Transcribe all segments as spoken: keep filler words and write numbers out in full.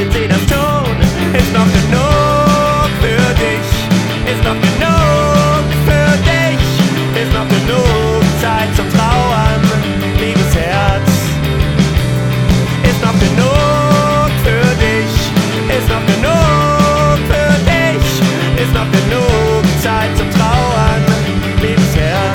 wird sie das tun. Ist noch genug für dich, ist noch genug für dich, ist noch genug Zeit zum Trauern, liebes Herz. Ist noch genug für dich, ist noch genug für dich, ist noch genug Zeit zum Trauern, liebes Herz.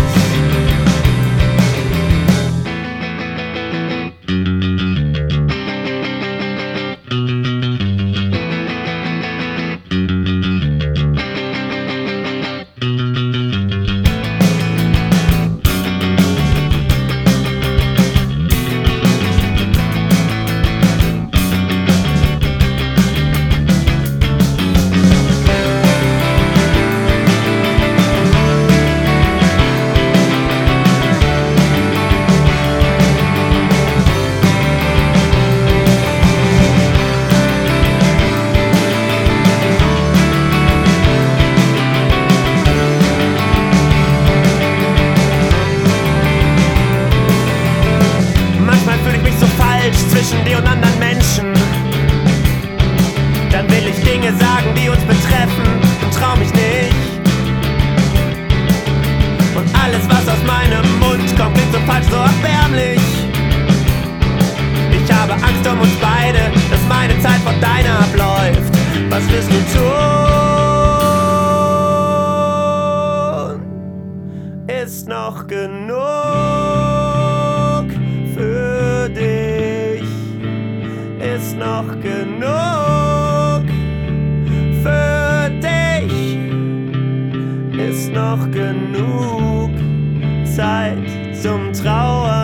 Zwischen dir und anderen Menschen, dann will ich Dinge sagen, die uns betreffen, und trau mich nicht. Und alles, was aus meinem Mund kommt, klingt so falsch, so erbärmlich. Ich habe Angst um uns beide, dass meine Zeit von deiner abläuft. Was wirst du tun? Ist noch genug für dich, ist noch genug für dich, ist noch genug Zeit zum Trauern.